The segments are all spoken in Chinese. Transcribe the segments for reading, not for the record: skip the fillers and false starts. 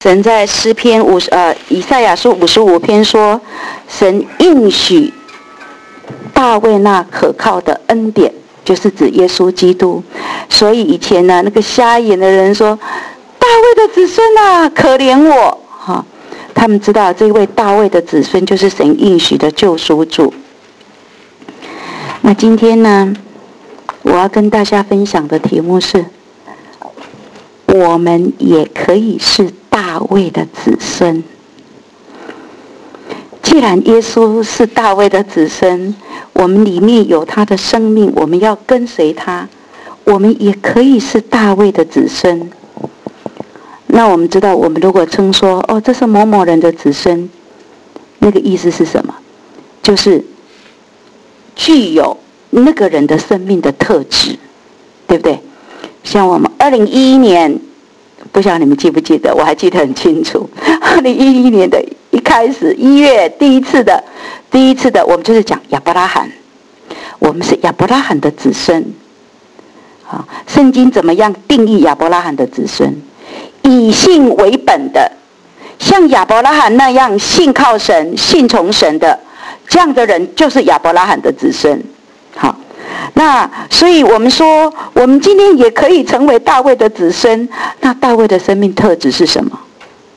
神在诗篇以赛亚书55篇说，神应许大卫那可靠的恩典，就是指耶稣基督。所以以前呢，那个瞎眼的人说，大卫的子孙啊，可怜我哈。他们知道这位大卫的子孙就是神应许的救赎主。那今天呢，我要跟大家分享的题目是，我们也可以是大卫的子孙。既然耶稣是大卫的子孙，我们里面有他的生命，我们要跟随他，我们也可以是大卫的子孙。那我们知道，我们如果称说这是某某人的子孙，那个意思是什么？就是具有那个人的生命的特质，对不对？像我们2011年，不晓得你们记不记得，我还记得很清楚。2011年的一开始1月第一次的，我们就是讲亚伯拉罕，我们是亚伯拉罕的子孙。好，圣经怎么样定义亚伯拉罕的子孙？以信为本的，像亚伯拉罕那样信靠神、信从神的，这样的人就是亚伯拉罕的子孙。好，那所以我们说，我们今天也可以成为大卫的子孙。那大卫的生命特质是什么？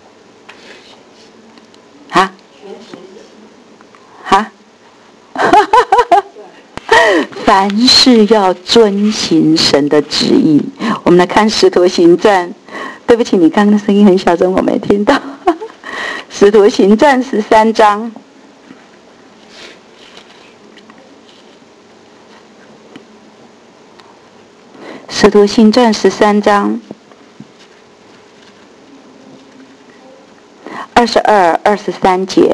凡事要遵行神的旨意。我们来看《使徒行传》。对不起，你刚刚的声音很小声，我没听到。《使徒行传》13章。《使徒行传》13章22、23节。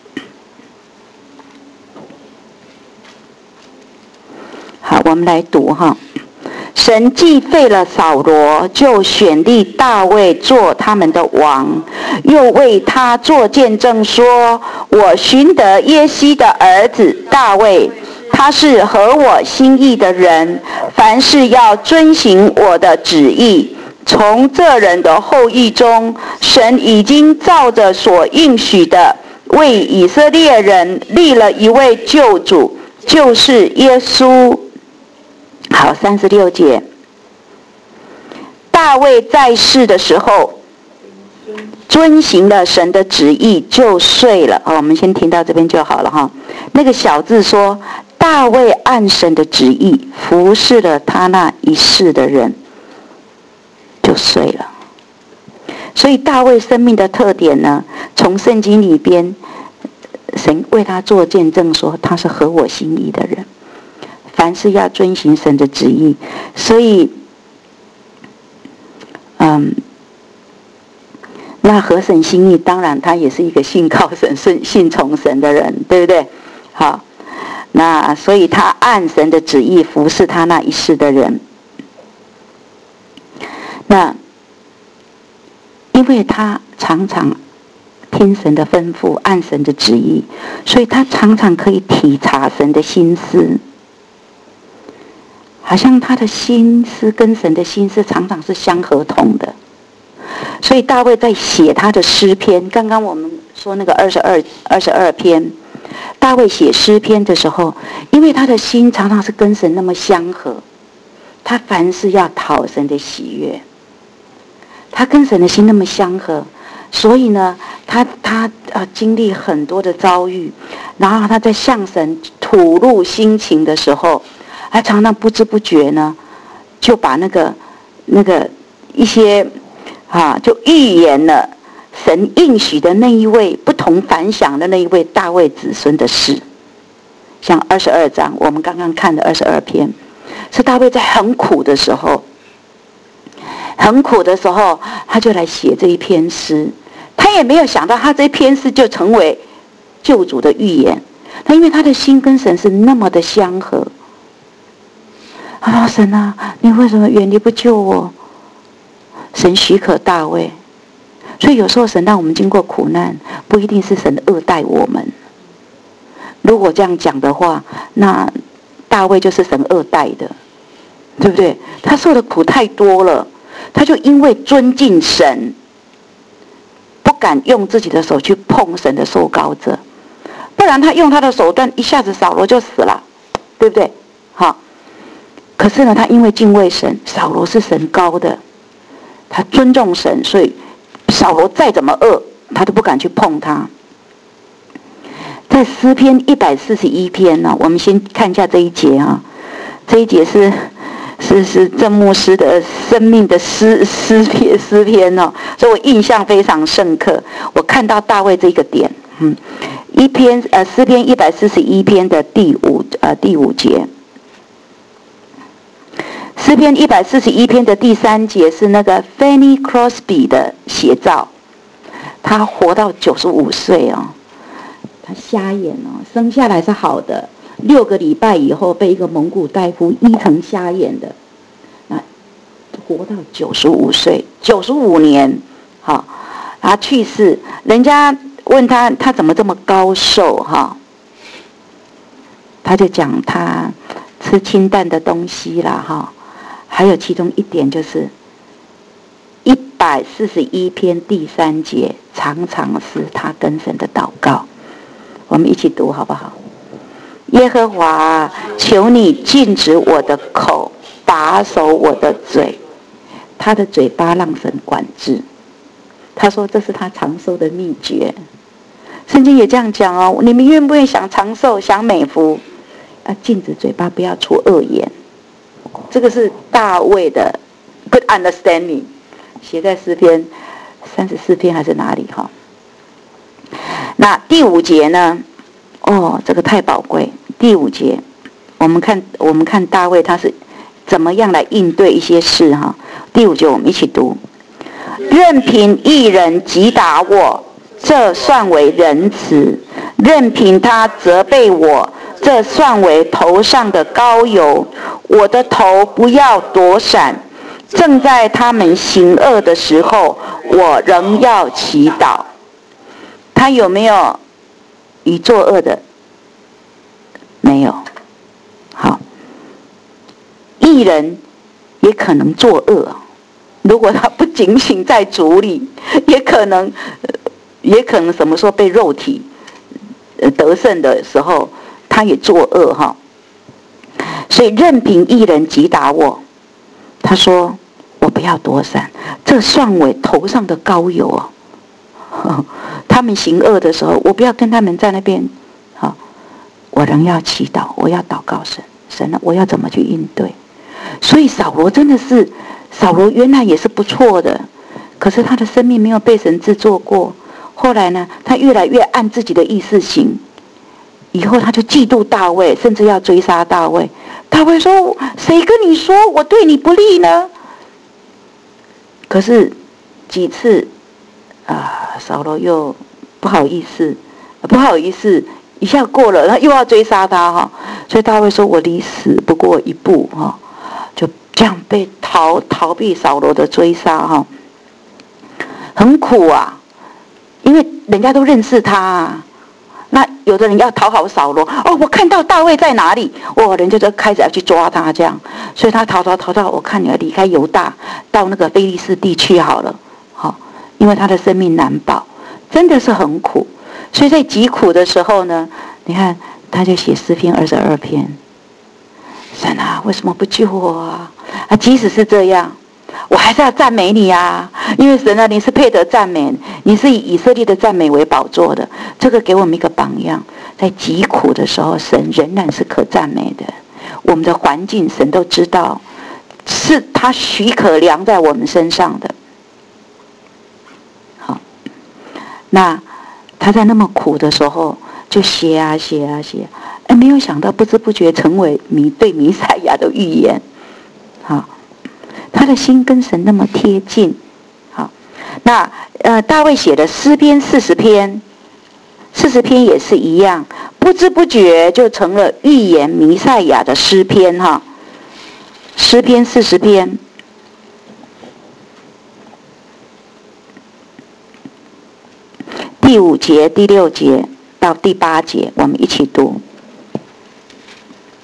好，我们来读哈。神既废了扫罗，就选立大卫做他们的王，又为他做见证说，我寻得耶西的儿子大卫，他是合我心意的人，凡事要遵行我的旨意。从这人的后裔中，神已经照着所应许的，为以色列人立了一位救主，就是耶稣。好，36节。大卫在世的时候，遵行了神的旨意，就睡了。我们先听到这边就好了哈。那个小字说，大卫按神的旨意服侍了他那一世的人，就睡了。所以大卫生命的特点呢，从圣经里边，神为他做见证说，他是合我心意的人。凡事要遵行神的旨意，所以，那合神心意，当然他也是一个信靠神、信从神的人，对不对？好，那所以他按神的旨意服侍他那一世的人。那因为他常常听神的吩咐，按神的旨意，所以他常常可以体察神的心思。好像他的心思跟神的心思常常是相合同的，所以大卫在写他的诗篇，刚刚我们说那个22篇，大卫写诗篇的时候，因为他的心常常是跟神那么相合，他凡事要讨神的喜悦，他跟神的心那么相合，所以呢，他经历很多的遭遇，然后他在向神吐露心情的时候，他常常不知不觉呢，就把那个一些就预言了神应许的那一位不同凡响的那一位大卫子孙的事。像22章，我们刚刚看的22篇，是大卫在很苦的时候，他就来写这一篇诗。他也没有想到，他这篇诗就成为救主的预言。他因为他的心跟神是那么的相合。他说：“神啊，你为什么远离不救我？”神许可大卫，所以有时候神让我们经过苦难，不一定是神恶待我们。如果这样讲的话，那大卫就是神恶待的，对不对？他受的苦太多了，他就因为尊敬神， 敢用自己的手去碰神的受膏者，不然他用他的手段，一下子扫罗就死了，对不对？好，可是呢，他因为敬畏神，扫罗是神膏的，他尊重神，所以扫罗再怎么恶，他都不敢去碰他。在诗篇141篇呢，我们先看一下这一节啊，这一节是郑牧师的生命的诗篇哦，所以我印象非常深刻。我看到大卫这个点，诗篇141篇的第五节，诗篇141篇的第3节是那个 Fanny Crosby 的写照，他活到95岁哦。他瞎眼哦，生下来是好的，6个礼拜以后被一个蒙古大夫医成瞎眼的，那活到95岁，95年，好，他去世。人家问他怎么这么高寿哈，他就讲他吃清淡的东西啦哈，还有其中一点就是141篇第3节，常常是他跟神的祷告。我们一起读好不好？耶和华，求你禁止我的口，把守我的嘴。他的嘴巴让神管制。他说这是他长寿的秘诀。圣经也这样讲哦，你们愿不愿意想长寿、想美福？禁止嘴巴不要出恶言。这个是大卫的 good understanding， 写在诗篇34篇还是哪里哈？那第5节呢？这个太宝贵。第5节，我们看大卫他是怎么样来应对一些事哈。第5节我们一起读：任凭义人击打我，这算为仁慈；任凭他责备我，这算为头上的膏油。我的头不要躲闪，正在他们行恶的时候，我仍要祈祷。他有没有与作恶的？没有。好，义人也可能作恶，如果他不警醒在主里，也可能什么时候被肉体得胜的时候，他也作恶哈。所以任凭义人击打我，他说我不要躲闪，这算为头上的膏油哦。他们行恶的时候，我不要跟他们在那边，好，我仍要祈祷，我要祷告神啊，我要怎么去应对？所以扫罗原来也是不错的，可是他的生命没有被神制作过。后来呢，他越来越按自己的意思行，以后他就嫉妒大卫，甚至要追杀大卫。大卫说：“谁跟你说我对你不利呢？”可是几次扫罗又不好意思，一下过了，他又要追杀他哈，所以大卫说：“我离死不过一步哈。”就这样被逃避扫罗的追杀哈，很苦啊，因为人家都认识他啊。那有的人要讨好扫罗，我看到大卫在哪里，人家就开始要去抓他这样，所以他逃到，我看你要离开犹大，到那个非利士地去好了，好，因为他的生命难保，真的是很苦。所以在极苦的时候呢，你看他就写诗篇22篇，神啊，为什么不救我啊？即使是这样，我还是要赞美你啊！因为神啊，你是配得赞美，你是以以色列的赞美为宝座的。这个给我们一个榜样，在极苦的时候，神仍然是可赞美的。我们的环境，神都知道，是他许可量在我们身上的。好，那他在那么苦的时候，就写啊，没有想到不知不觉成为对弥赛亚的预言。好，他的心跟神那么贴近。好，那大卫写的诗篇40篇，40篇也是一样，不知不觉就成了预言弥赛亚的诗篇哈。诗篇40篇，第5节、第6节到第8节，我们一起读。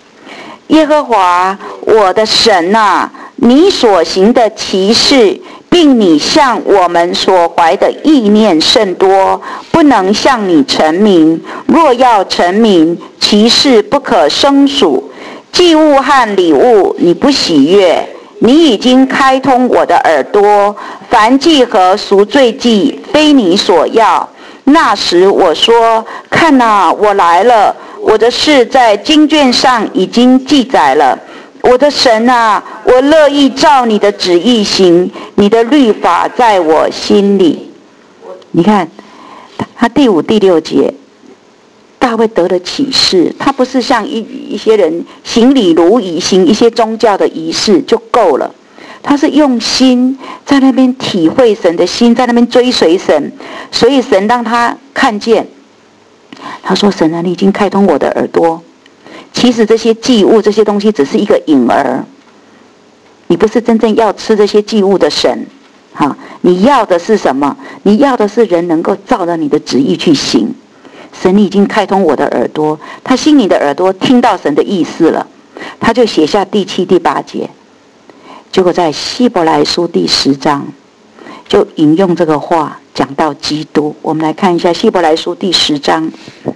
耶和华我的神啊，你所行的奇事，并并你向我们所怀的意念甚多，不能向你陈明。若要陈明，其事不可胜数。祭物和礼物你不喜悦，你已经开通我的耳朵。燔祭和赎罪祭非你所要。那时我说：看哪，我来了，我的事在经卷上已经记载了。我的神啊，我乐意照你的旨意行，你的律法在我心里。你看他第5、第6节，大卫得了启示，他不是像一些人行礼如仪，行一些宗教的仪式就够了，他是用心在那边体会神的心，在那边追随神，所以神让他看见。他说：神啊，你已经开通我的耳朵。其实这些祭物这些东西只是一个影儿，你不是真正要吃这些祭物的神。你要的是什么？你要的是人能够照着你的旨意去行。神你已经开通我的耳朵，他心里的耳朵听到神的意思了，他就写下第7、第8节。结果在希伯来书第10章就引用这个话，讲到基督。我们来看一下希伯来书第10章，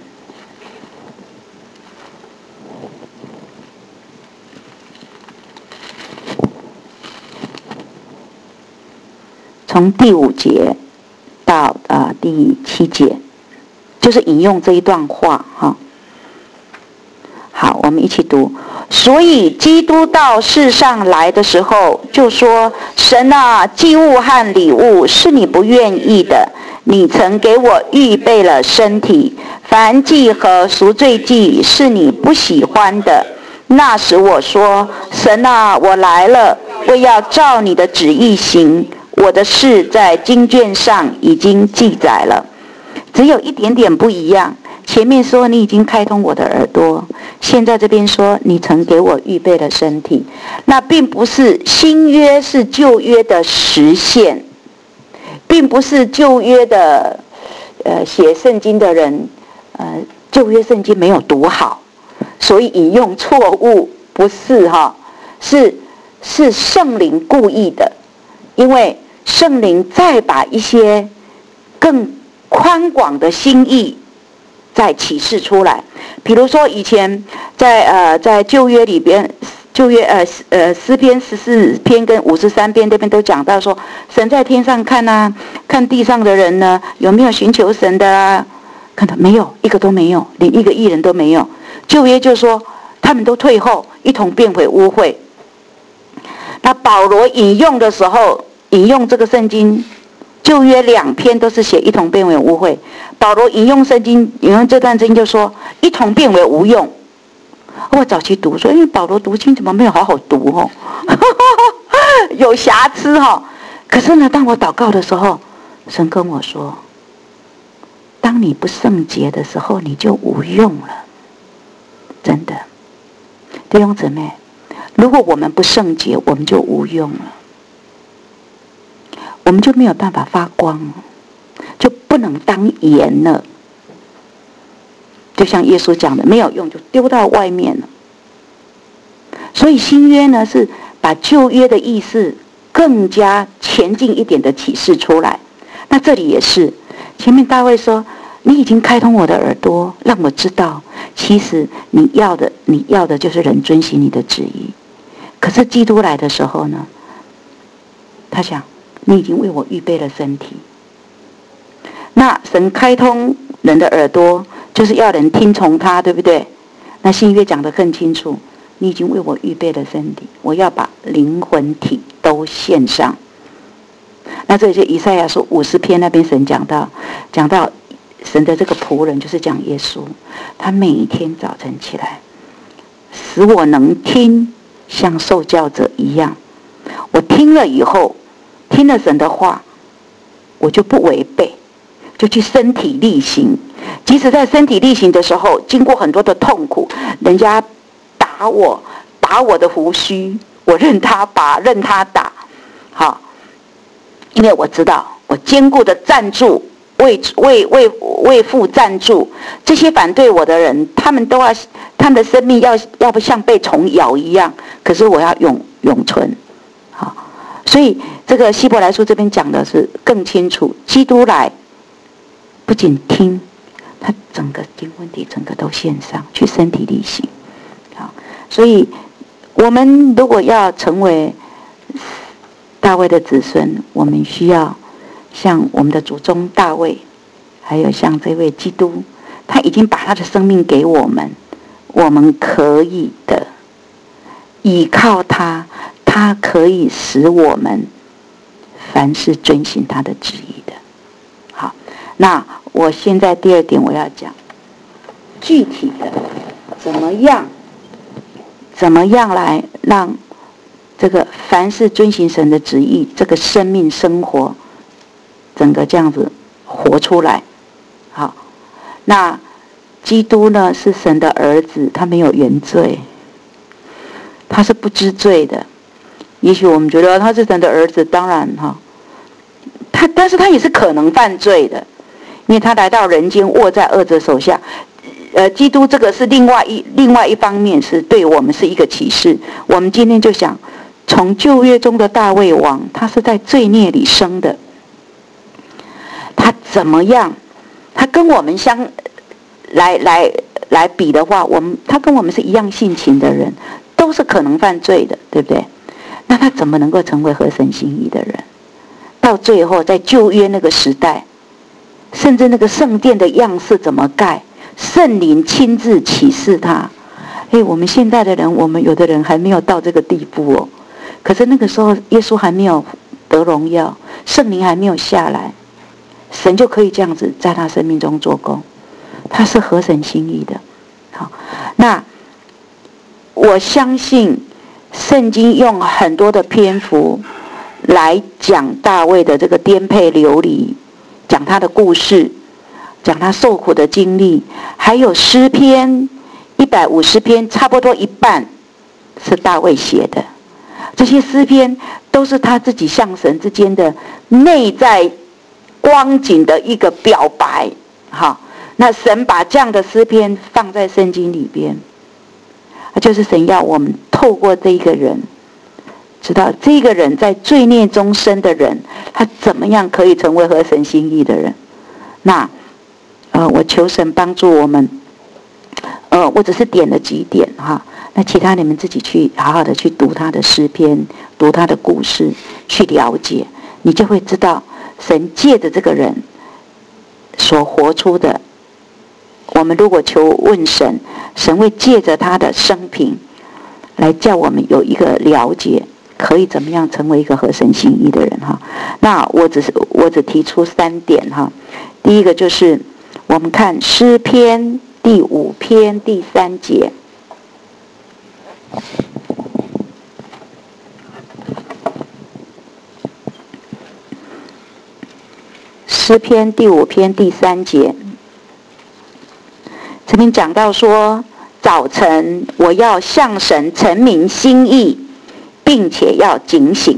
从第5节到第7节，就是引用这一段话哈。好，我们一起读。所以基督到世上来的时候，就说：神啊，祭物和礼物是你不愿意的，你曾给我预备了身体；燔祭和赎罪祭是你不喜欢的。那时我说：神啊，我来了，我要照你的旨意行，我的事在经卷上已经记载了。只有一点点不一样，前面说你已经开通我的耳朵，现在这边说你曾给我预备了身体。那并不是新约是旧约的实现，并不是旧约的写圣经的人旧约圣经没有读好，所以引用错误，不是是圣灵故意的，因为圣灵再把一些更宽广的心意再启示出来。比如说以前在旧约里边，旧约诗篇14篇跟53篇那边都讲到说，神在天上看啊，看地上的人呢，有没有寻求神的啊？看到没有，一个都没有，连一个义人都没有。旧约就说他们都退后，一同变回污秽。那保罗引用的时候，引用这个圣经，旧约2篇都是写一同变为污秽。保罗引用圣经，引用这段经就说一同变为无用。我早期读说，因为保罗读经怎么没有好好读有瑕疵可是呢，当我祷告的时候，神跟我说，当你不圣洁的时候，你就无用了。真的，弟兄姊妹，如果我们不圣洁，我们就无用了，我们就没有办法发光了，就不能当盐了。就像耶稣讲的，没有用就丢到外面了。所以新约呢，是把旧约的意思更加前进一点的启示出来。那这里也是，前面大卫说，你已经开通我的耳朵，让我知道其实你要的就是人遵行你的旨意。可是基督来的时候呢，他想，你已经为我预备了身体。那神开通人的耳朵，就是要人听从他，对不对？那新约讲得更清楚，你已经为我预备了身体，我要把灵魂体都献上。那这里就以赛亚书50篇那边神讲到神的这个仆人，就是讲耶稣，他每一天早晨起来，使我能听像受教者一样。我听了以后，听了神的话，我就不违背，就去身体力行。即使在身体力行的时候，经过很多的痛苦，人家打我的胡须，我任他拔，任他打，好，因为我知道我坚固的站住，为父站住。这些反对我的人，他们的生命要不像被虫咬一样，可是我要永存。好，所以这个希伯来书这边讲的是更清楚，基督来不仅听，他整个经文题整个都献上去，身体力行。好，所以我们如果要成为大卫的子孙，我们需要像我们的祖宗大卫，还有像这位基督，他已经把他的生命给我们，我们可以的依靠他，他可以使我们凡事遵行他的旨意的。好，那我现在第二点我要讲具体的怎么样来让这个凡事遵行神的旨意，这个生命生活整个这样子活出来。好，那基督呢是神的儿子，他没有原罪，他是不知罪的。也许我们觉得他是神的儿子，当然但是他也是可能犯罪的，因为他来到人间握在恶者手下。基督这个是另外一方面，是对我们是一个启示。我们今天就想从旧约中的大卫王，他是在罪孽里生的，他怎么样？他跟我们来比的话，他跟我们是一样性情的人，都是可能犯罪的，对不对？那他怎么能够成为合神心意的人？到最后，在旧约那个时代，甚至那个圣殿的样式怎么盖，圣灵亲自启示他。我们现在的人，我们有的人还没有到这个地步哦。可是那个时候，耶稣还没有得荣耀，圣灵还没有下来，神就可以这样子在他生命中做工，他是合神心意的。好，那我相信圣经用很多的篇幅来讲大卫的这个颠沛流离，讲他的故事，讲他受苦的经历，还有诗篇150篇，差不多一半是大卫写的。这些诗篇都是他自己向神之间的内在光景的一个表白。好，那神把这样的诗篇放在圣经里边，就是神要我们透过这一个人，知道这个人在罪孽中生的人，他怎么样可以成为合神心意的人。那我求神帮助我们。我只是点了几点哈，那其他你们自己去好好的去读他的诗篇，读他的故事，去了解，你就会知道神借着这个人所活出的。我们如果求问神，神会借着他的生平来叫我们有一个了解，可以怎么样成为一个合神心意的人哈。那我只提出3点哈。第一个就是我们看诗篇第5篇第3节，诗篇第5篇第3节，这边讲到说，早晨我要向神陈明心意，并且要警醒。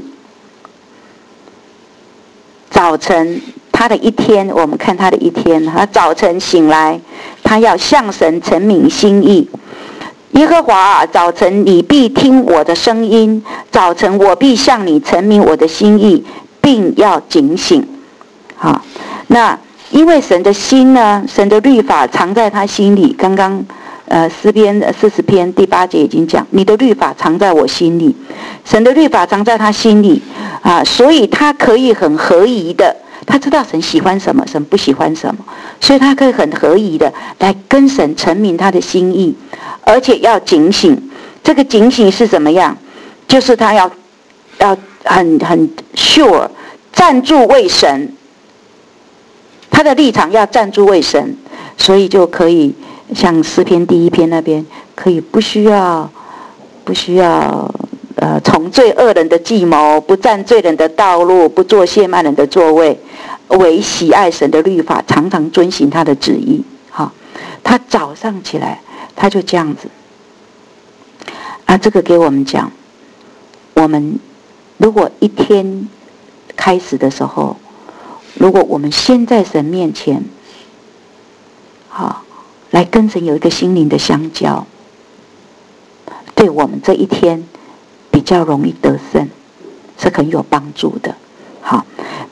早晨他的一天，我们看他的一天，他早晨醒来，他要向神陈明心意。耶和华啊，早晨你必听我的声音，早晨我必向你陈明我的心意，并要警醒。好，那因为神的心呢，神的律法藏在他心里。刚刚诗篇40篇第8节已经讲，你的律法藏在我心里，神的律法藏在他心里啊，所以他可以很合宜的。他知道神喜欢什么，神不喜欢什么，所以他可以很合宜的来跟神陈明他的心意，而且要警醒。这个警醒是怎么样？就是他要很 sure 站住为神，他的立场要站住为神，所以就可以像诗篇第1篇那边，可以不需要从罪恶人的计谋，不占罪人的道路，不做亵慢人的座位，为喜爱神的律法，常常遵行他的旨意。好，他早上起来他就这样子啊。这个给我们讲，我们如果一天开始的时候，如果我们先在神面前好来跟神有一个心灵的相交，对我们这一天比较容易得胜，是很有帮助的。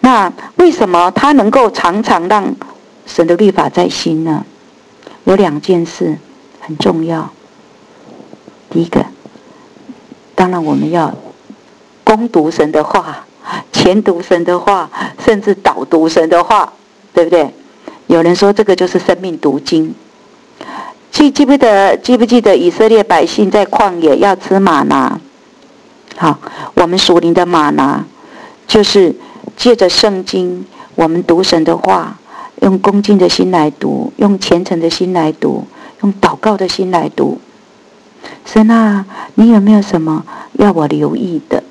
那为什么他能够常常让神的律法在心呢？有2件事很重要。第一个，当然我们要攻读神的话，前读神的话，甚至导读神的话，对不对？有人说这个就是生命读经。记不记得以色列百姓在旷野要吃玛拿？好，我们属灵的玛拿就是借着圣经，我们读神的话，用恭敬的心来读，用虔诚的心来读，用祷告的心来读。神啊，你有没有什么要我留意的？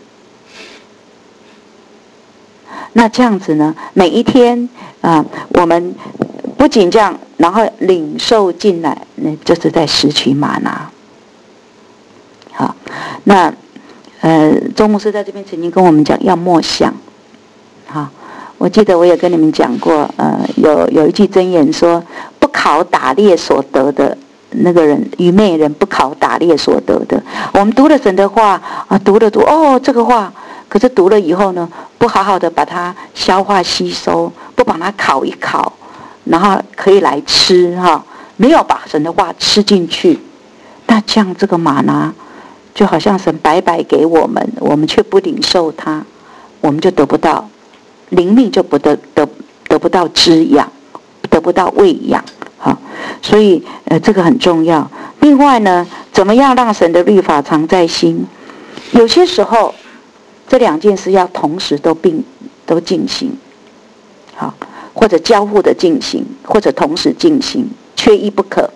那这样子呢，每一天我们不仅这样，然后领受进来，那就是在拾取玛拿。好，那周牧师在这边曾经跟我们讲要默想。好，我记得我也跟你们讲过，有一句箴言说，不考打猎所得的那个人，愚昧人不考打猎所得的。我们读了神的话读这个话，可是读了以后呢，不好好的把它消化吸收，不把它烤一烤，然后可以来吃没有把神的话吃进去，那这样这个玛拿就好像神白白给我们，我们却不领受它，我们就得不到灵命，就得不到滋养，得不到喂养。所以这个很重要。另外呢，怎么样让神的律法常在心？有些时候这2件事要同时都进行，好，或者交互的进行，或者同时进行，缺一不可。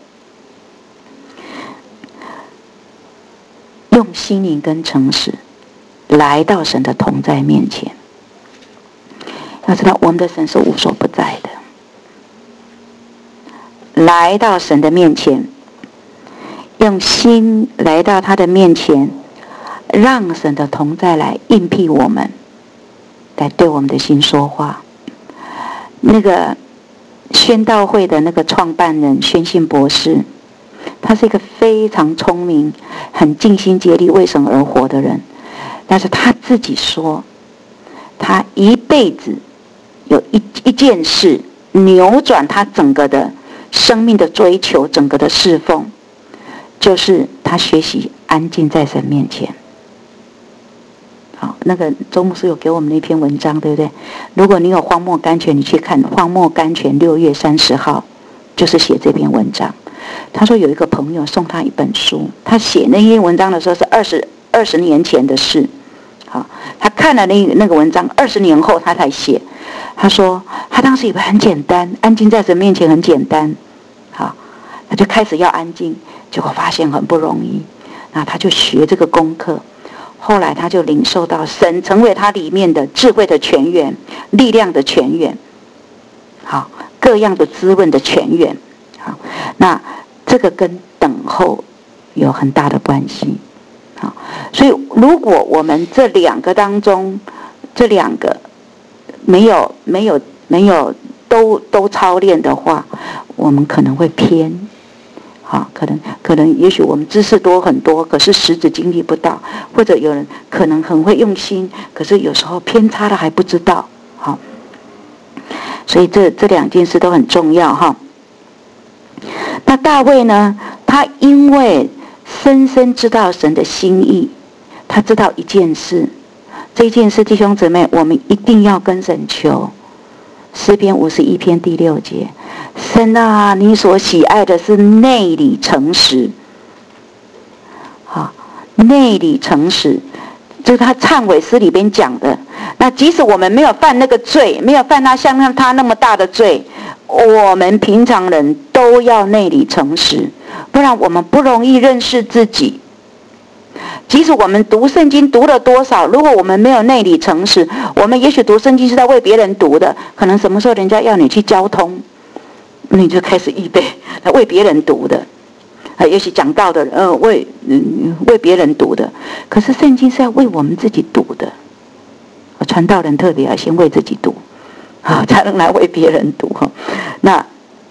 用心灵跟诚实来到神的同在面前。要知道我们的神是无所不在的，来到神的面前，用心来到他的面前，让神的同在来应庇我们，来对我们的心说话。那个宣道会的那个创办人宣信博士，他是一个非常聪明、很尽心竭力为神而活的人，但是他自己说，他一辈子有一件事扭转他整个的生命的追求，整个的侍奉，就是他学习安静在神面前。好，那个周牧师有给我们那篇文章，对不对？如果你有荒漠甘泉，你去看荒漠甘泉6月30号，就是写这篇文章。他说有一个朋友送他一本书，他写那篇文章的时候是20年前的事。好，他看了那个文章，20年后他才写。他说他当时以为很简单，安静在神面前很简单。好，他就开始要安静，结果发现很不容易。那他就学这个功课，后来他就领受到神成为他里面的智慧的泉源，力量的泉源，好，各样的滋润的泉源。好，那这个跟等候有很大的关系。好，所以如果我们这2个当中，这2个没有都操练的话，我们可能会偏。好，可能也许我们知识多很多，可是实质经历不到，或者有人可能很会用心，可是有时候偏差了还不知道。好，所以这2件事都很重要哈。那大卫呢，他因为深深知道神的心意，他知道一件事，这件事弟兄姊妹，我们一定要跟神求。诗篇51篇第6节，神啊，你所喜爱的是内里诚实。好，内里诚实，就是他忏悔诗里边讲的。那即使我们没有犯那个罪，没有犯像他那么大的罪，我们平常人都要内里诚实，不然我们不容易认识自己。即使我们读圣经读了多少，如果我们没有内里诚实，我们也许读圣经是在为别人读的，可能什么时候人家要你去交通，你就开始预备为别人读的。也许讲道的人为别人读的，可是圣经是要为我们自己读的。传道人特别要先为自己读，才能来为别人读。那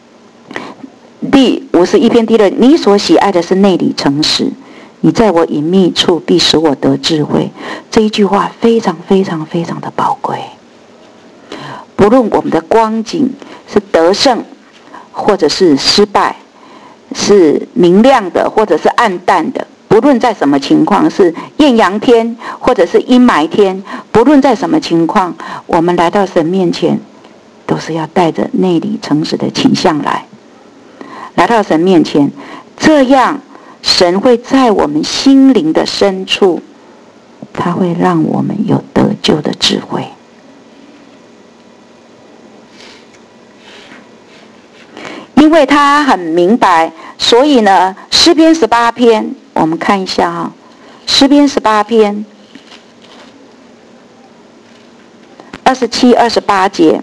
第51篇第6，你所喜爱的是内里诚实，你在我隐秘处必使我得智慧。这一句话非常非常非常的宝贵。 不论我们的光景是得胜，或者是失败，是明亮的，或者是暗淡的，不论在什么情况，是艳阳天，或者是阴霾天，不论在什么情况，我们来到神面前，都是要带着内里诚实的倾向来到神面前，这样神会在我们心灵的深处，他会让我们有得救的智慧。因为他很明白，所以呢，诗篇18篇，我们看一下哈，诗篇18篇27、28节。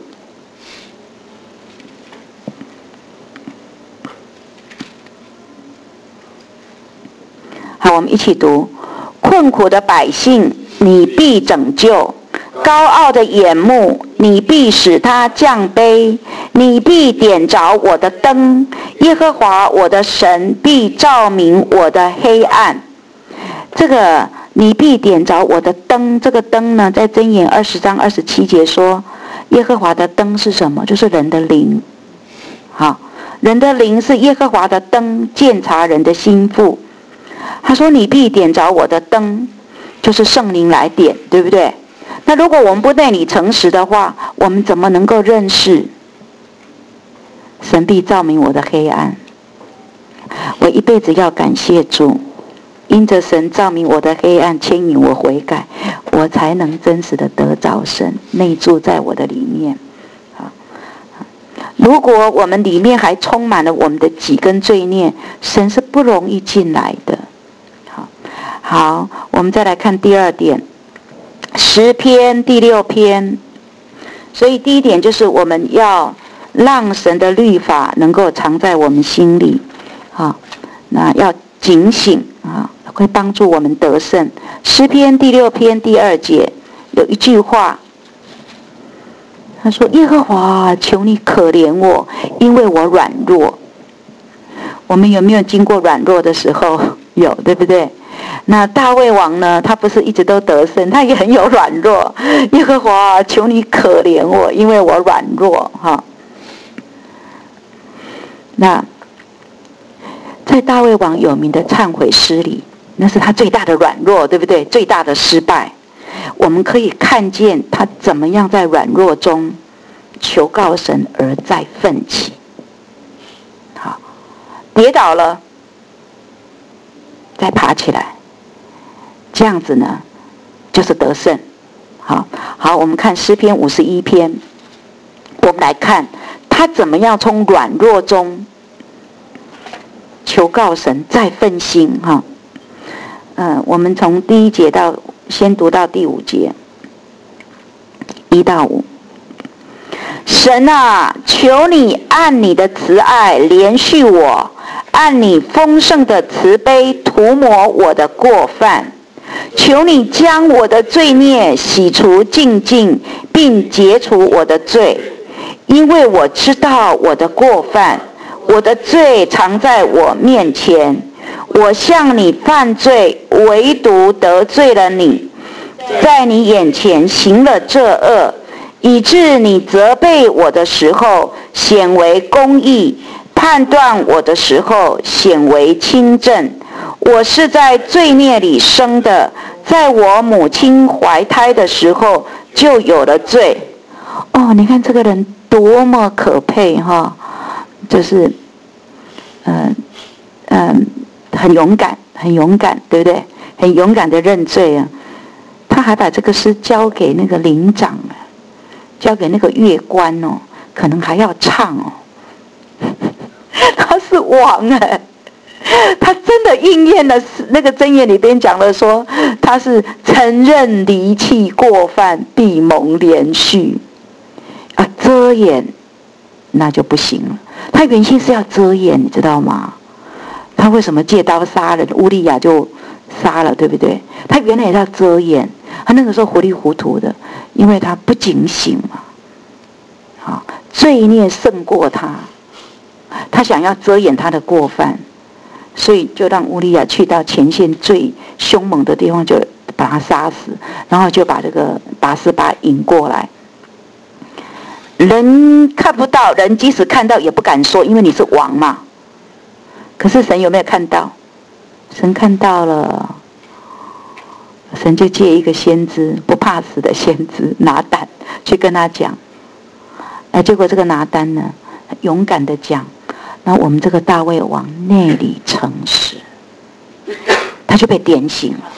好，我们一起读：困苦的百姓，你必拯救；高傲的眼目，你必使他降卑；你必点着我的灯，耶和华我的神必照明我的黑暗。这个你必点着我的灯，这个灯呢，在箴言20章27节说，耶和华的灯是什么？就是人的灵。好，人的灵是耶和华的灯，鉴察人的心腹。他说你必点着我的灯，就是圣灵来点，对不对？那如果我们不内里诚实的话，我们怎么能够认识神必照明我的黑暗？我一辈子要感谢主，因着神照明我的黑暗，牵引我悔改，我才能真实的得着神内住在我的里面。如果我们里面还充满了我们的己跟罪孽，神是不容易进来的。好，我们再来看第二点，诗篇第6篇。所以第一点就是我们要让神的律法能够藏在我们心里，那要警醒会帮助我们得胜。诗篇第6篇第2节有一句话，他说：耶和华，求你可怜我，因为我软弱。我们有没有经过软弱的时候？有，对不对？那大卫王呢，他不是一直都得胜，他也很有软弱。耶和华，求你可怜我，因为我软弱。那在大卫王有名的忏悔诗里，那是他最大的软弱，对不对？最大的失败，我们可以看见他怎么样在软弱中求告神而再奋起。好，跌倒了再爬起来，这样子呢就是得胜。好，我们看诗篇51篇，我们来看他怎么样从软弱中求告神再奋心。我们从第1节先读到第5节，1到5。神啊，求你按你的慈爱怜恤我，按你丰盛的慈悲涂抹我的过犯。求你将我的罪孽洗除净尽，并解除我的罪，因为我知道我的过犯，我的罪常在我面前。我向你犯罪，唯独得罪了你，在你眼前行了这恶，以致你责备我的时候显为公义，判断我的时候显为清正。我是在罪孽里生的，在我母亲怀胎的时候就有了罪。你看这个人多么可佩哈，就是很勇敢，对不对？很勇敢的认罪啊！他还把这个诗交给那个灵长，交给那个乐官哦，可能还要唱哦。他是王他真的应验了那个箴言里边讲的说，他是承认离弃过犯，必蒙连续遮掩那就不行了。他原先是要遮掩，你知道吗？他为什么借刀杀人？乌利亚就杀了，对不对？他原来也要遮掩，他那个时候糊里糊涂的，因为他不警醒嘛。罪孽胜过他，他想要遮掩他的过犯，所以就让乌利亚去到前线最凶猛的地方，就把他杀死，然后就把这个拔示巴引过来。 人看不到，人即使看到也不敢说，因为你是王嘛。可是神有没有看到？神看到了，神就借一个先知，不怕死的先知拿单去跟他讲。结果这个拿单呢，勇敢的讲，然后我们这个大卫王内里诚实，他就被点醒了。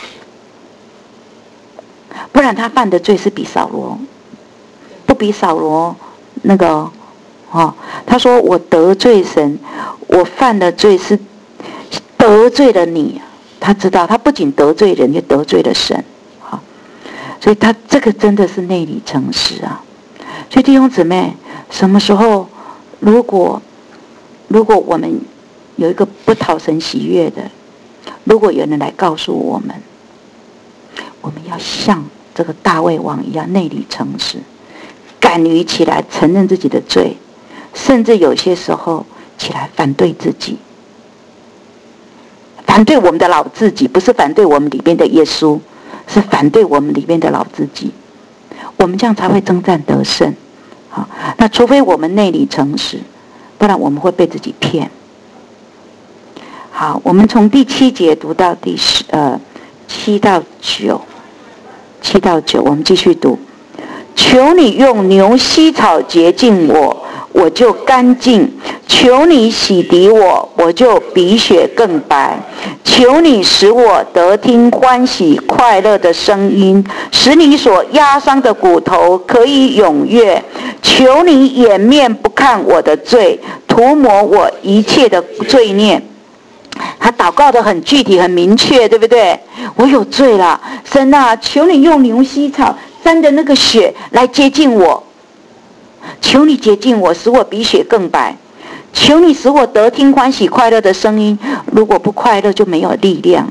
不然他犯的罪是比扫罗，不比扫罗那个他说我得罪神，我犯的罪是得罪了你。他知道他不仅得罪人，也得罪了神。所以他这个真的是内里诚实啊。所以弟兄姊妹，什么时候如果我们有一个不讨神喜悦的，如果有人来告诉我们，我们要像这个大卫王一样内里诚实，敢于起来承认自己的罪，甚至有些时候起来反对自己，反对我们的老自己，不是反对我们里面的耶稣，是反对我们里面的老自己。我们这样才会征战得胜。好，那除非我们内里诚实，不然我们会被自己骗。好，我们从第7节读到7到9，我们继续读。求你用牛膝草洁净我，我就干净；求你洗涤我，我就比雪更白。求你使我得听欢喜快乐的声音，使你所压伤的骨头可以踊跃。求你掩面不看我的罪，涂抹我一切的罪孽。他祷告得很具体很明确，对不对？我有罪了，神啊，求你用牛膝草沾的那个血来洁净我，求你洁净我，使我比雪更白。求你使我得听欢喜快乐的声音，如果不快乐就没有力量。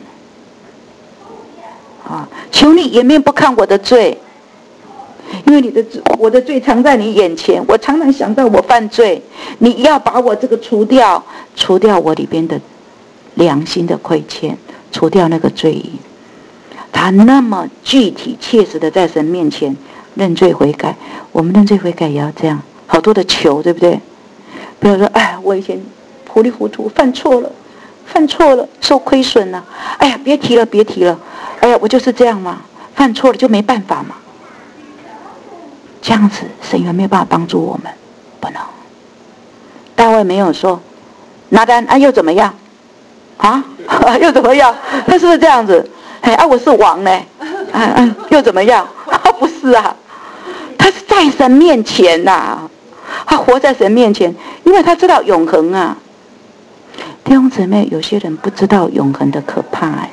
求你掩面不看我的罪，因为我的罪藏在你眼前，我常常想到我犯罪，你要把我这个除掉我里边的良心的亏欠，除掉那个罪瘾。他那么具体切实的在神面前认罪悔改。我们认罪悔改也要这样，好多的求，对不对？不要说我以前糊里糊涂犯错了，受亏损了，别提了，我就是这样嘛，犯错了就没办法嘛。这样子神有没有办法帮助我们？不能。大卫没有说拿单又怎么样又怎么样？他是不是这样子？我是王呢，又怎么样？不是啊，他是在神面前呐，他活在神面前，因为他知道永恒啊。弟兄姊妹，有些人不知道永恒的可怕。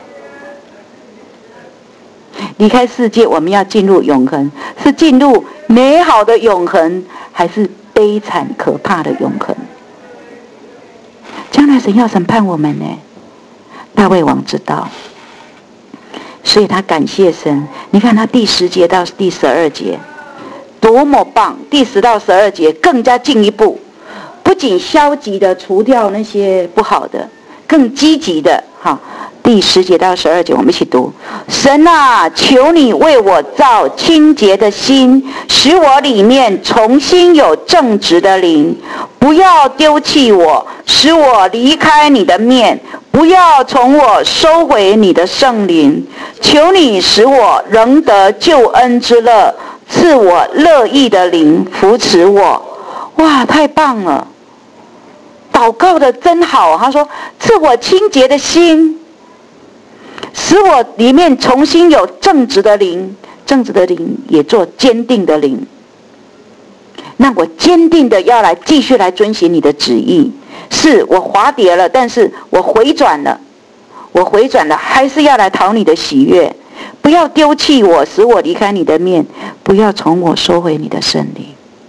离开世界，我们要进入永恒，是进入美好的永恒，还是悲惨可怕的永恒？将来神要审判我们呢。大卫王知道，所以他感谢神。你看他第10节到第12节多么棒，第10到12节更加进一步，不仅消极的除掉那些不好的，更积极的。第10节到12节我们一起读。神啊，求你为我造清洁的心，使我里面重新有正直的灵，不要丢弃我，使我离开你的面，不要从我收回你的圣灵。求你使我仍得救恩之乐，赐我乐意的灵扶持我。哇，太棒了，祷告的真好。他说赐我清洁的心，使我里面重新有正直的灵，正直的灵也做坚定的灵。那我坚定的要来继续来遵循你的旨意。是我滑跌了，但是我回转了，还是要来讨你的喜悦。不要丢弃我，使我离开你的面，不要从我收回你的圣灵。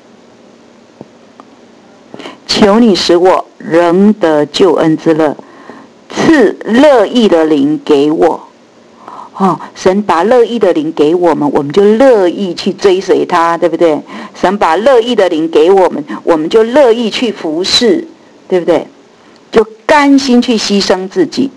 求你使我仍得救恩之乐，赐乐意的灵给我。神把乐意的灵给我们，我们就乐意去追随他，对不对？神把乐意的灵给我们，我们就乐意去服侍，对不对？就甘心去牺牲自己。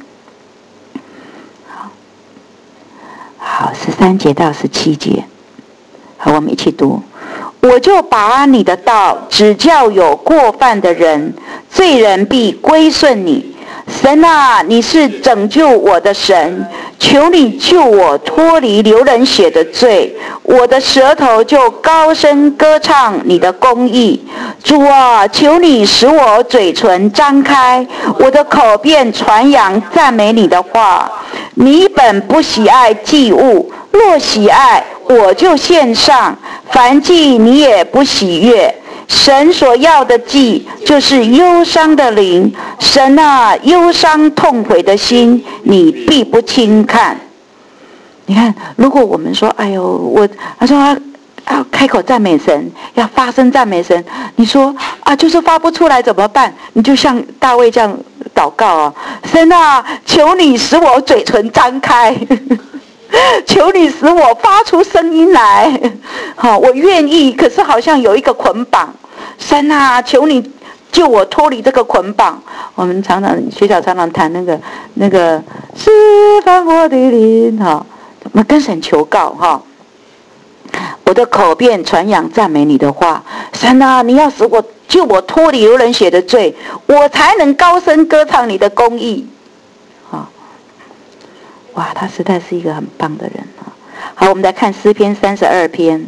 好，13节到17节，好，我们一起读。 我就把你的道指教有过犯的人，罪人必归顺你。神啊，你是拯救我的神，求你救我脱离流人血的罪，我的舌头就高声歌唱你的公义。主啊，求你使我嘴唇张开，我的口便传扬赞美你的话。你本不喜爱祭物，若喜爱，我就献上。凡祭你也不喜悦。神所要的祭就是忧伤的灵，神啊，忧伤痛悔的心你必不轻看。你看，如果我们说哎呦，他说要开口赞美神，要发声赞美神，你说啊，就是发不出来怎么办？你就像大卫这样祷告啊，神啊，求你使我嘴唇张开求你使我发出声音来，好，我愿意，可是好像有一个捆绑。神啊，求你救我脱离这个捆绑。我们学校常常谈那个释放我的灵，哈，我们跟神求告哈。我的口便传扬赞美你的话，神啊，你要使我救我脱离流人血的罪，我才能高声歌唱你的公义。哇，他实在是一个很棒的人啊！好，我们来看诗篇32篇。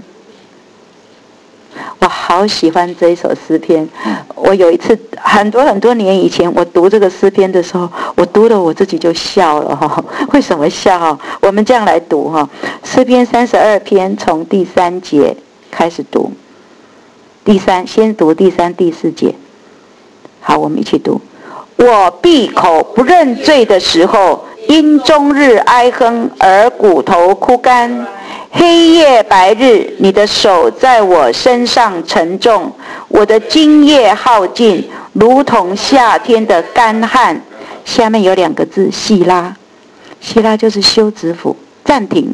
我好喜欢这一首诗篇。我有一次很多年以前，我读这个诗篇的时候，我读了我自己就笑了哈。为什么笑？我们这样来读哈。诗篇32篇从第3节开始读。先读第3、第4节。好，我们一起读。我闭口不认罪的时候，因终日哀哼而骨头枯干，黑夜白日，你的手在我身上沉重，我的精液耗尽，如同夏天的干旱。下面有2个字，细拉。细拉就是休止符，暂停。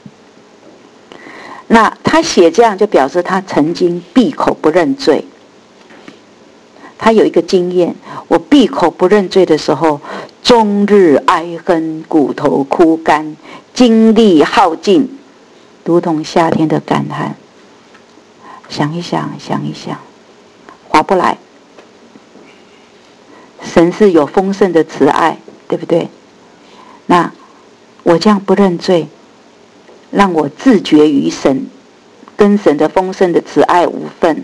那他写这样就表示他曾经闭口不认罪。他有一个经验，我闭口不认罪的时候，终日哀哼，骨头枯干，精力耗尽，如同夏天的干旱。想一想，划不来。神是有丰盛的慈爱，对不对？那我这样不认罪，让我自觉于神，跟神的丰盛的慈爱无分。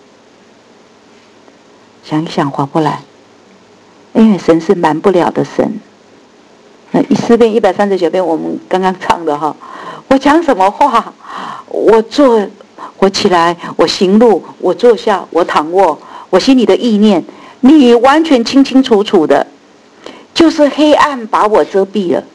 想一想，划不来，因为神是瞒不了的神。那诗篇139篇我们刚刚唱的哈，我讲什么话，我起来，我行路，我坐下，我躺卧，我心里的意念，你完全清清楚楚的，就是黑暗把我遮蔽了，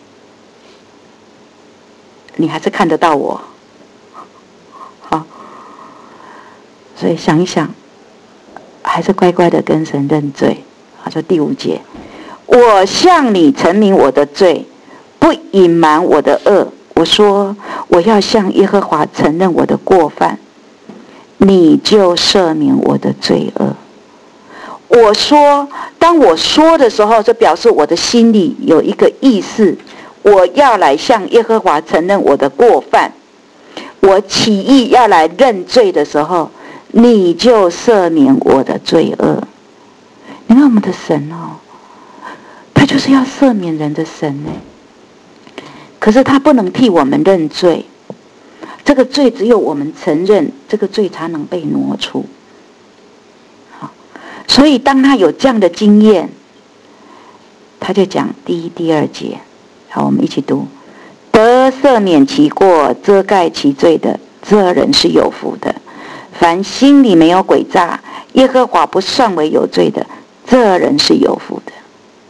你还是看得到我。好，所以想一想，还是乖乖的跟神认罪。好，就第5节，我向你陈明我的罪，不隐瞒我的恶。我说我要向耶和华承认我的过犯，你就赦免我的罪恶。我说，当我说的时候，就表示我的心里有一个意识，我要来向耶和华承认我的过犯。我起意要来认罪的时候，你就赦免我的罪恶。你看我们的神哦，他就是要赦免人的神呢。可是他不能替我们认罪，这个罪只有我们承认，这个罪才能被挪出。好，所以当他有这样的经验，他就讲第1、第2节。好，我们一起读：得赦免其过，遮盖其罪的，这人是有福的。凡心里没有诡诈，耶和华不算为有罪的，这人是有福的。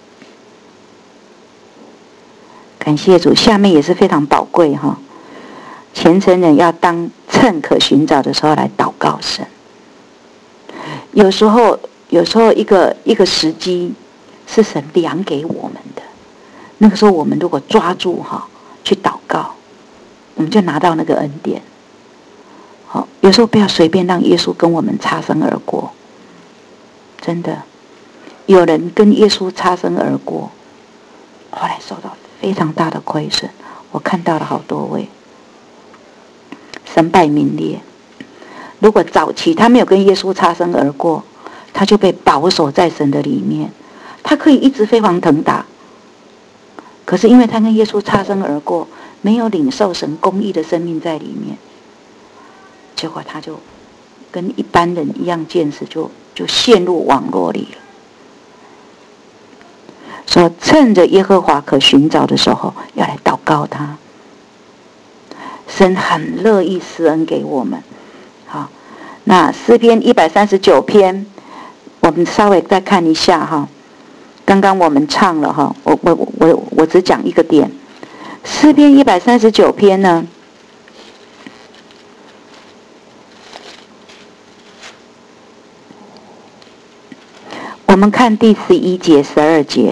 感谢主，下面也是非常宝贵哈。虔诚人要当趁可寻找的时候来祷告神。有时候一个时机是神量给我们的，那个时候我们如果抓住哈去祷告，我们就拿到那个恩典。好，有时候不要随便让耶稣跟我们擦身而过。真的，有人跟耶稣擦身而过，后来受到非常大的亏损。我看到了好多位身败名裂。 如果早期他没有跟耶稣擦身而过，他就被保守在神的里面，他可以一直飞黄腾达。可是因为他跟耶稣擦身而过，没有领受神公义的生命在里面，结果他就跟一般人一样见识，就陷入网络里了。说趁着耶和华可寻找的时候，要来祷告他。神很乐意施恩给我们。好，那诗篇139篇，我们稍微再看一下哈。刚刚我们唱了哈，我只讲一个点。诗篇139篇呢，我们看第11节、12节。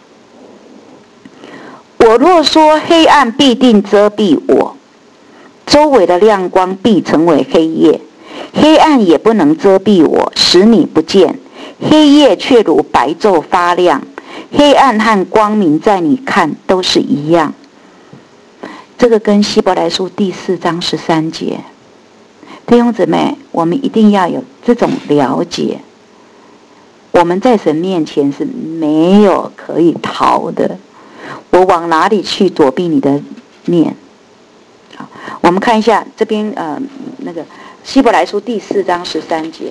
我若说黑暗必定遮蔽我，周围的亮光必成为黑夜，黑暗也不能遮蔽我，使你不见。黑夜却如白昼发亮，黑暗和光明在你看都是一样。这个跟希伯来书第4章13节，弟兄姊妹，我们一定要有这种了解。我们在神面前是没有可以逃的，我往哪里去躲避你的面？好，我们看一下这边那个希伯来书第4章13节。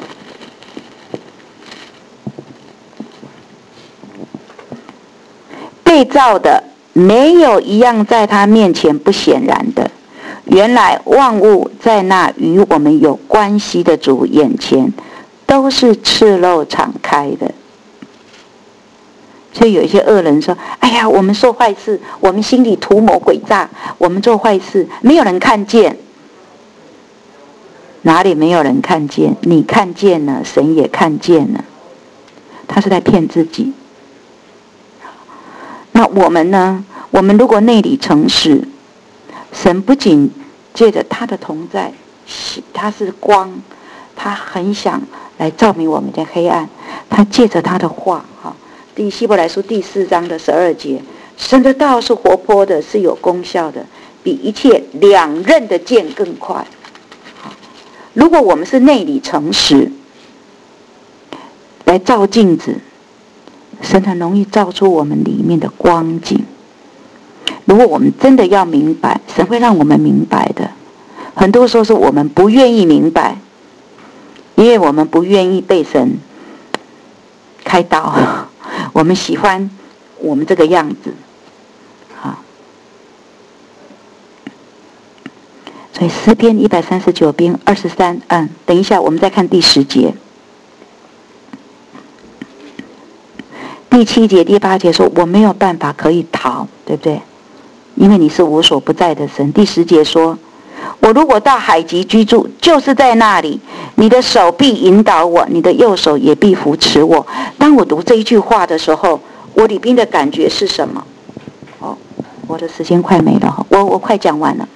被造的没有一样在他面前不显然的，原来万物在那与我们有关系的主眼前都是赤露敞开的。所以有一些恶人说，哎呀，我们做坏事，我们心里图谋诡诈，我们做坏事没有人看见。哪里没有人看见？你看见了，神也看见了。他是在骗自己。那我们呢？我们如果内里诚实，神不仅借着他的同在，他是光，他很想来照明我们的黑暗。他借着他的话，希伯来书第4章的12节，神的道是活泼的，是有功效的，比一切两刃的剑更快。如果我们是内里诚实，来照镜子，神很容易照出我们里面的光景。如果我们真的要明白，神会让我们明白的。很多时候是我们不愿意明白，因为我们不愿意被神开刀，我们喜欢我们这个样子。所以诗篇139篇23，等一下我们再看第10节。第7节、第8节说我没有办法可以逃，对不对？因为你是无所不在的神。第10节说，我如果到海极居住，就是在那里，你的手必引导我，你的右手也必扶持我。当我读这一句话的时候，我里边的感觉是什么？我的时间快没了，我快讲完了。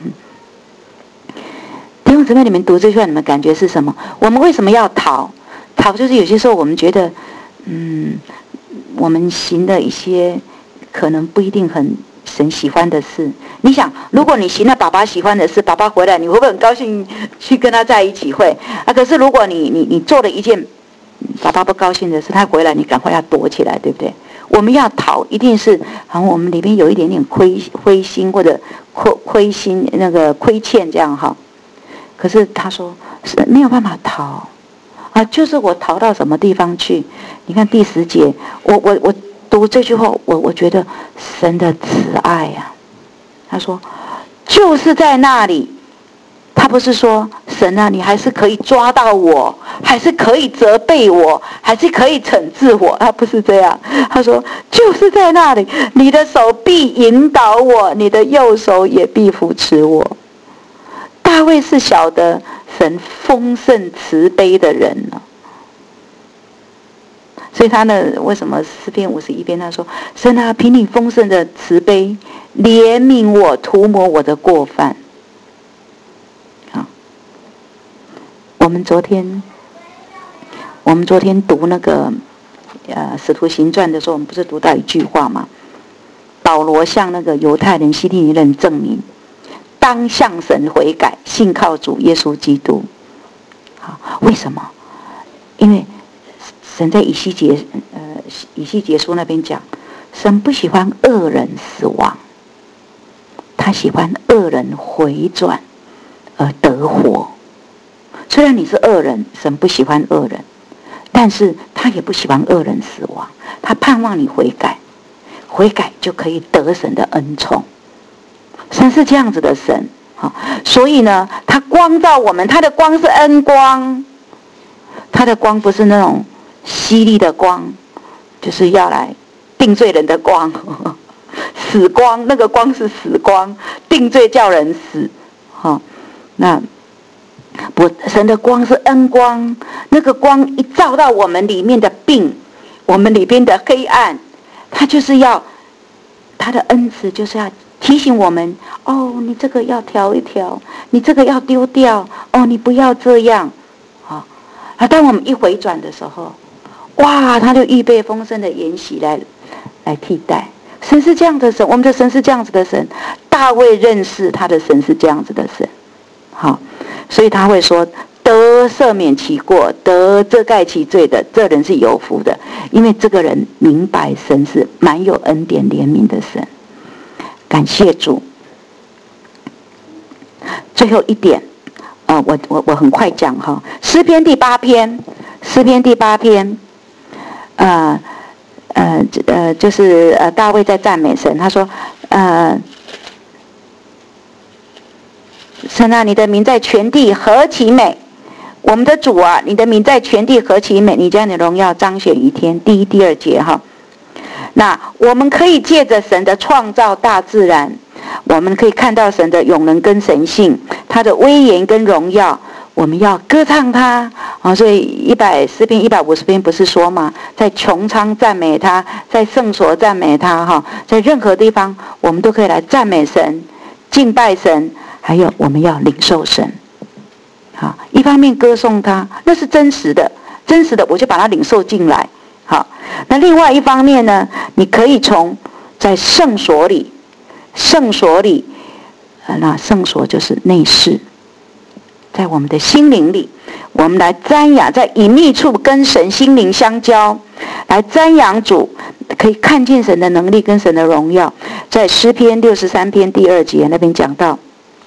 弟兄姊妹，你们读这句话，你们感觉是什么？我们为什么要逃？逃就是有些时候我们觉得，我们行的一些可能不一定很神喜欢的事。你想，如果你行了爸爸喜欢的事，爸爸回来，你会不会很高兴去跟他在一起？会啊。可是如果你做了一件爸爸不高兴的事，他回来，你赶快要躲起来，对不对？我们要逃，一定是好像我们里面有一点点灰心或者亏心那个亏欠这样哈。可是他说是没有办法逃啊，就是我逃到什么地方去？你看第10节，我读这句话，我觉得神的慈爱啊。他说就是在那里，他不是说神啊，你还是可以抓到我，还是可以责备我，还是可以惩治我，他不是这样。他说就是在那里，你的手必引导我，你的右手也必扶持我。大卫是晓得神丰盛慈悲的人呢，所以他呢，为什么诗篇51篇他说，神啊，凭你丰盛的慈悲怜悯我，涂抹我的过犯。好，我们昨天读那个使徒行传的时候，我们不是读到一句话吗？保罗向那个犹太人希利尼人证明，当向神悔改，信靠主耶稣基督。 好，为什么？因为神在以西结书那边讲，神不喜欢恶人死亡，他喜欢恶人回转而得活。虽然你是恶人，神不喜欢恶人，但是他也不喜欢恶人死亡，他盼望你悔改，悔改就可以得神的恩宠。神是这样子的神，所以呢，他光照我们，他的光是恩光，他的光不是那种犀利的光，就是要来定罪人的光，死光，那个光是死光，定罪叫人死。那神的光是恩光，那个光一照到我们里面的病，我们里边的黑暗，他就是要他的恩慈，就是要提醒我们，哦，你这个要调一调，你这个要丢掉，哦，你不要这样。当我们一回转的时候，哇，他就预备丰盛的筵席来替代。神是这样的神，我们的神是这样子的神。大卫认识他的神是这样子的神，好，所以他会说，得赦免其过，得遮盖其罪的，这人是有福的，因为这个人明白神是满有恩典怜悯的神。感谢主。最后一点，我很快讲哈，诗篇第8篇，就是大卫在赞美神，他说，神啊，你的名在全地何其美！我们的主啊，你的名在全地何其美！你将你的荣耀彰显于天。第1、第2节哈。那我们可以借着神的创造大自然，我们可以看到神的永能跟神性，他的威严跟荣耀，我们要歌唱他啊！所以诗篇150篇不是说吗？在穹苍赞美他，在圣所赞美他哈，在任何地方我们都可以来赞美神、敬拜神，还有我们要领受神。好，一方面歌颂他，那是真实的，我就把它领受进来。好，那另外一方面呢，你可以从在圣所里，那圣所就是内室，在我们的心灵里，我们来瞻仰，在隐秘处跟神心灵相交，来瞻仰主，可以看见神的能力跟神的荣耀。在诗篇63篇第2节那边讲到，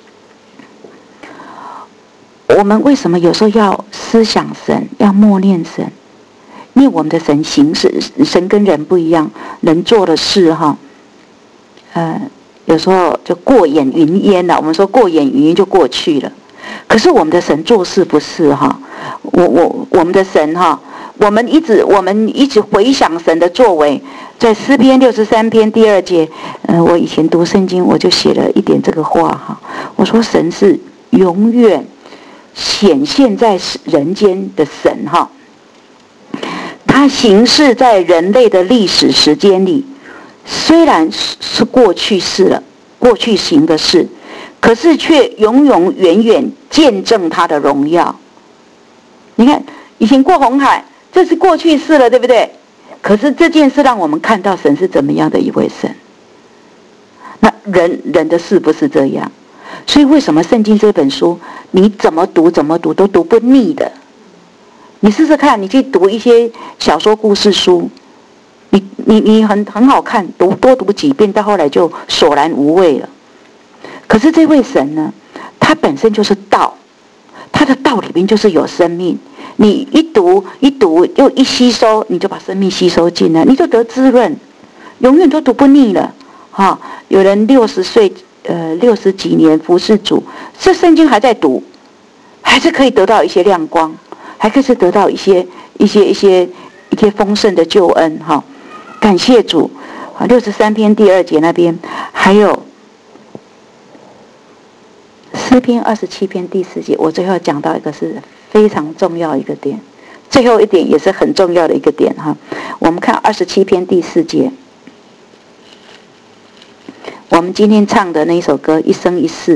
我们为什么有时候要思想神，要默念神？因为我们的神行事，神跟人不一样，人做的事哈，有时候就过眼云烟了。我们说过眼云烟就过去了，可是我们的神做事不是哈，我们的神哈，我们一直回想神的作为。在诗篇63篇第2节，我以前读圣经我就写了一点这个话哈，我说神是永远显现在人间的神哈。他行事在人类的历史时间里，虽然是过去式了，过去行的事，可是却永永远远见证他的荣耀。你看，以前过红海，这是过去式了，对不对？可是这件事让我们看到神是怎么样的一位神。那人的事不是这样，所以为什么圣经这本书，你怎么读都读不腻的。你试试看，你去读一些小说故事书，你很好看，多读几遍，到后来就索然无味了。可是这位神呢，他本身就是道，他的道里面就是有生命。你一读又一吸收，你就把生命吸收进来，你就得滋润，永远都读不腻了。有人60岁60几年服侍主，这圣经还在读，还是可以得到一些亮光，还可以是得到一些丰盛的救恩哈。感谢主。63篇第2节那边，还有诗篇27篇第4节，我最后讲到一个是非常重要一个点，最后一点也是很重要的一个点哈。我们看27篇第4节，我们今天唱的那一首歌《一生一世》，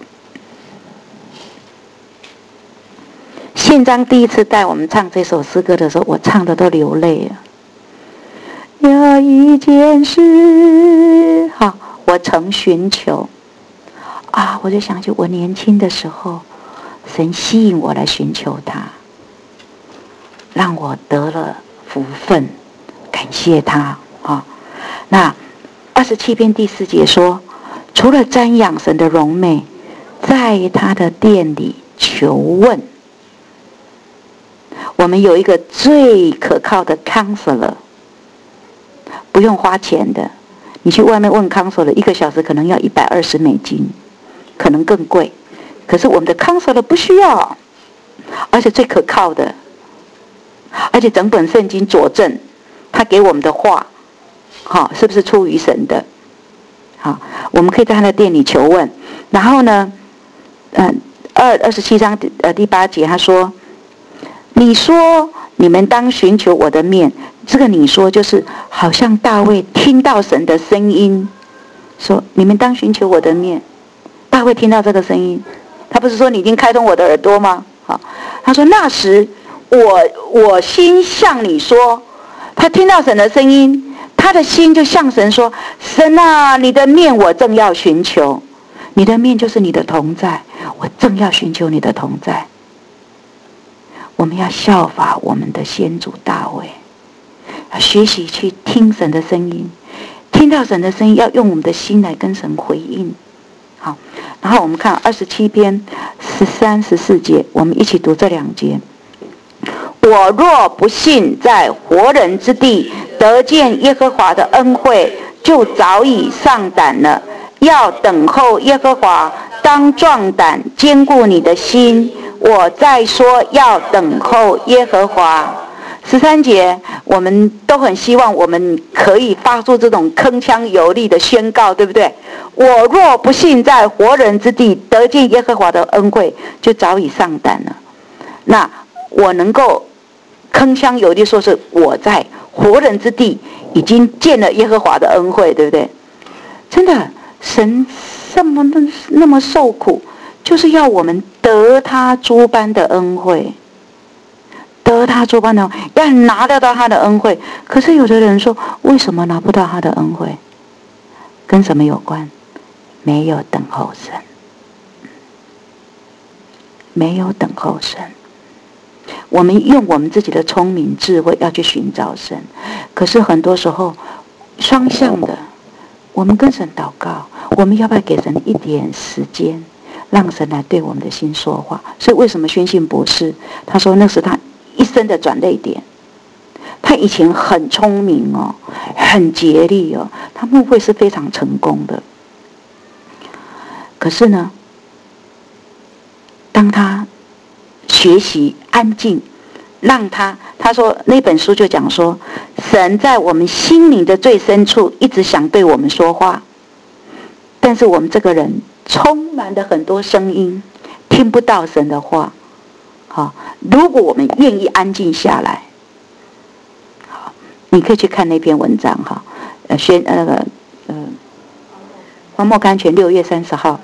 宪章第一次带我们唱这首诗歌的时候，我唱的都流泪了。有一件事，我曾寻求啊，我就想起我年轻的时候， 神吸引我来寻求他，让我得了福分，感谢他啊。那27篇第4节说，除了瞻仰神的荣美，在他的殿里求问。我们有一个最可靠的 counselor， 不用花钱的。你去外面问 counselor， 1个小时可能要$120，可能更贵。可是我们的 counselor 不需要，而且最可靠的，而且整本圣经佐证他给我们的话，是不是出于神的？好，我们可以在他的殿里求问。然后呢27章第8节他说，你说你们当寻求我的面，这个你说就是好像大卫听到神的声音，说你们当寻求我的面。大卫听到这个声音，他不是说你已经开通我的耳朵吗？好，他说那时我心向你说，他听到神的声音，他的心就向神说，神啊，你的面我正要寻求，你的面就是你的同在，我正要寻求你的同在。我们要效法我们的先祖大卫，要学习去听神的声音，听到神的声音要用我们的心来跟神回应。好，然后我们看27篇13、14节，我们一起读这2节。我若不信在活人之地得见耶和华的恩惠，就早已上胆了。要等候耶和华，当壮胆，坚固你的心。我再说，要等候耶和华。13节，我们都很希望我们可以发出这种铿锵有力的宣告，对不对？我若不信在活人之地得见耶和华的恩惠，就早已上胆了。那我能够铿锵有力说是我在活人之地已经见了耶和华的恩惠，对不对？真的，神那么受苦，就是要我们得他诸般的恩惠，得他诸般的恩惠，要拿得到他的恩惠。可是有的人说，为什么拿不到他的恩惠？跟什么有关？没有等候神，没有等候神。我们用我们自己的聪明智慧要去寻找神，可是很多时候双向的，我们跟神祷告，我们要不要给神一点时间，让神来对我们的心说话？所以为什么宣信博士他说那是他一生的转捩点。他以前很聪明哦，很竭力哦，他牧会是非常成功的。可是呢，当他学习安静，让他说那本书就讲说，神在我们心灵的最深处一直想对我们说话，但是我们这个人充满了很多声音，听不到神的话。好，如果我们愿意安静下来，好，你可以去看那篇文章哈，荒漠甘泉6月30号，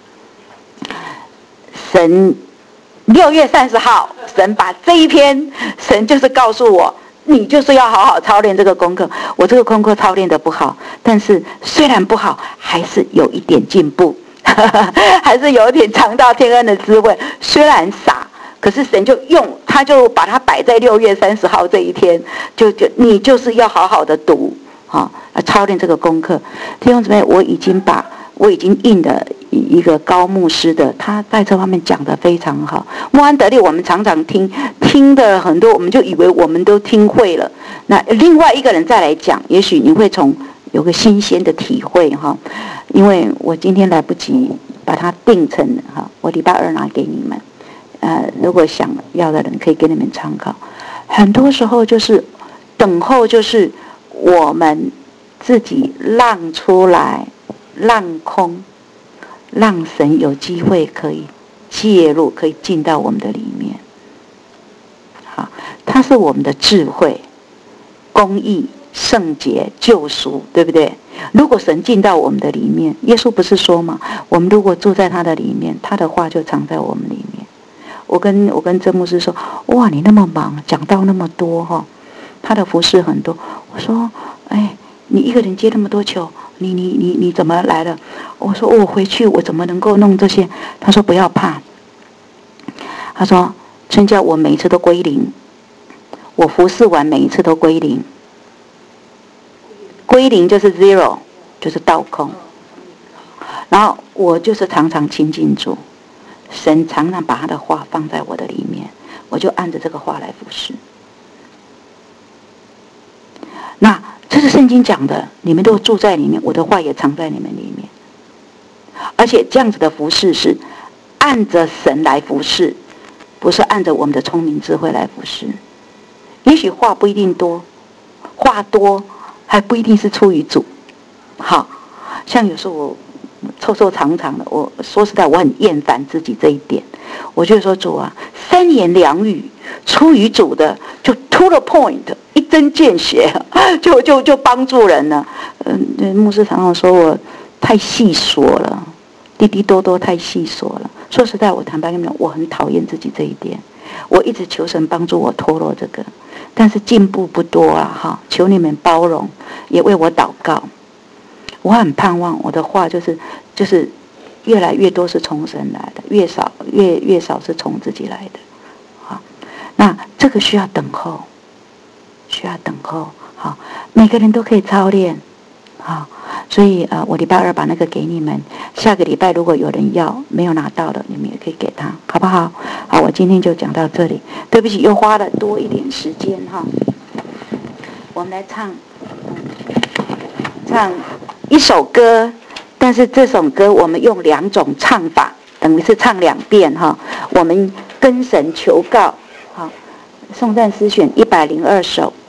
神6月30号，神把这一篇，神就是告诉我，你就是要好好操练这个功课。我这个功课操练得不好，但是虽然不好，还是有一点进步，还是有一点尝到天恩的滋味。虽然傻，可是神他就把它摆在6月30号这一天，你就是要好好的读，操练这个功课。弟兄姊妹，我已经印了一个高牧师的，他在这方面讲得非常好。穆安德烈我们常常听的很多，我们就以为我们都听会了。那另外一个人再来讲，也许你会有个新鲜的体会哈。因为我今天来不及把它定成哈，我礼拜2拿给你们。如果想要的人可以给你们参考。很多时候就是等候，就是我们自己让出来，让空，让神有机会可以介入，可以进到我们的里面。好，它是我们的智慧、公义、圣洁、救赎，对不对？如果神进到我们的里面，耶稣不是说吗？我们如果住在他的里面，他的话就藏在我们里面。我跟曾牧师说，哇，你那么忙，讲到那么多哈，他的服事很多。我说，哎，你一个人接那么多球，你怎么来了？我说我回去我怎么能够弄这些？他说不要怕， 他说：“春娇，我每一次都归零，我服侍完每一次都归零，归零就是 zero， 就是倒空。然后我就是常常亲近主，神常常把他的话放在我的里面，我就按着这个话来服侍。那这是圣经讲的，你们都住在里面，我的话也藏在你们里面。而且这样子的服侍是按着神来服侍，不是按着我们的聪明智慧来服侍。也许话不一定多，话多还不一定是出于主。好，像有时候我臭臭长长的，我说实在我很厌烦自己这一点。我就说主啊，3言2语出于主的就 to the point， 一针见血，就帮助人了。牧师常常说我太细说了，滴滴多多太细说了。说实在，我坦白跟你们，我很讨厌自己这一点。我一直求神帮助我脱落这个，但是进步不多啊！哈，求你们包容，也为我祷告。我很盼望我的话就是越来越多是从神来的，越少是从自己来的。好，那这个需要等候，好，每个人都可以操练。好，所以我礼拜2把那个给你们，下个礼拜如果有人要没有拿到的，你们也可以给他，好不好？好，我今天就讲到这里。对不起，又花了多一点时间哈。我们来唱一首歌，但是这首歌我们用2种唱法，等于是唱2遍哈。我们跟神求告，好，颂赞诗选102首。